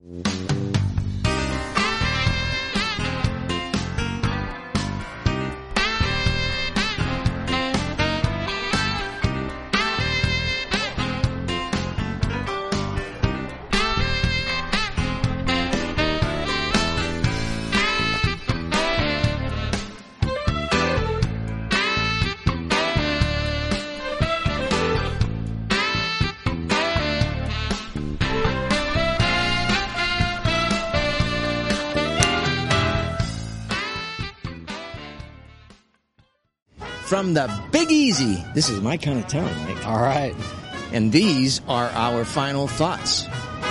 From the Big Easy, this is my kind of town, Mike. All right. And these are our final thoughts.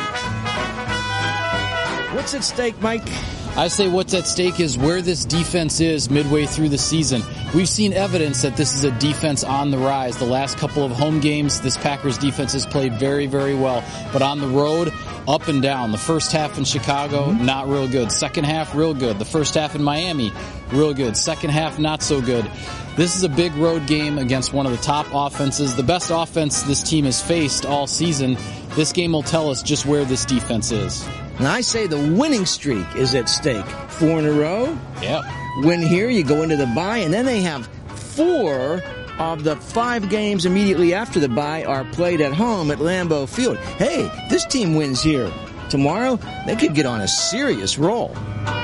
What's at stake, Mike? I say what's at stake is where this defense is midway through the season. We've seen evidence that this is a defense on the rise. The last couple of home games, this Packers defense has played very, very well. But on the road, up and down. The first half in Chicago, not real good. Second half, real good. The first half in Miami, real good. Second half, not so good. This is a big road game against one of the top offenses, the best offense this team has faced all season. This game will tell us just where this defense is. And I say the winning streak is at stake. 4 in a row. Yeah. Win here, you go into the bye, and then they have 4 of the 5 games immediately after the bye are played at home at Lambeau Field. Hey, this team wins here tomorrow, they could get on a serious roll.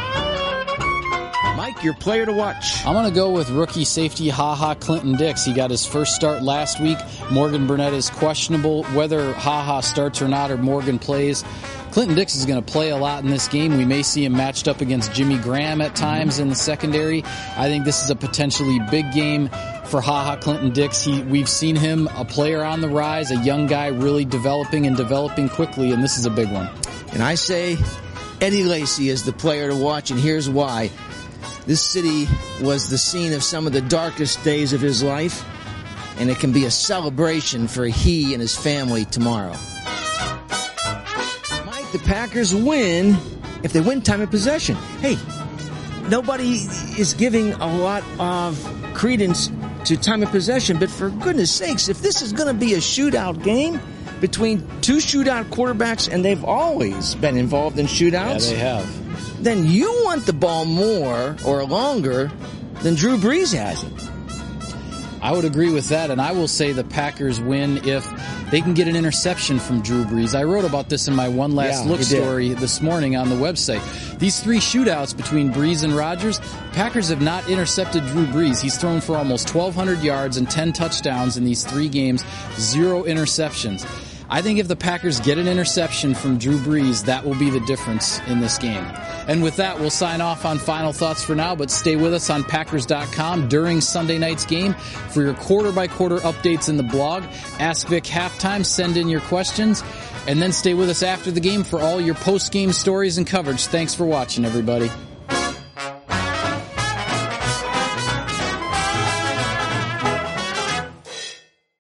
Mike, your player to watch. I'm going to go with rookie safety HaHa Clinton-Dix. He got his first start last week. Morgan Burnett is questionable. Whether HaHa starts or not or Morgan plays, Clinton-Dix is going to play a lot in this game. We may see him matched up against Jimmy Graham at times in the secondary. I think this is a potentially big game for HaHa Clinton-Dix. We've seen him a player on the rise, a young guy really developing and developing quickly, and this is a big one. And I say Eddie Lacy is the player to watch, and here's why. This city was the scene of some of the darkest days of his life, and it can be a celebration for he and his family tomorrow. Mike, the Packers win if they win time of possession. Hey, nobody is giving a lot of credence to time of possession, but for goodness sakes, if this is going to be a shootout game between 2 shootout quarterbacks, and they've always been involved in shootouts. Yeah, they have. Then you want the ball more or longer than Drew Brees has it. I would agree with that, and I will say the Packers win if they can get an interception from Drew Brees. I wrote about this in my One Last Look story this morning on the website. These 3 shootouts between Brees and Rodgers, Packers have not intercepted Drew Brees. He's thrown for almost 1,200 yards and 10 touchdowns in these 3 games, 0 interceptions. I think if the Packers get an interception from Drew Brees, that will be the difference in this game. And with that, we'll sign off on Final Thoughts for now, but stay with us on Packers.com during Sunday night's game for your quarter-by-quarter updates in the blog. Ask Vic Halftime, send in your questions, and then stay with us after the game for all your post-game stories and coverage. Thanks for watching, everybody.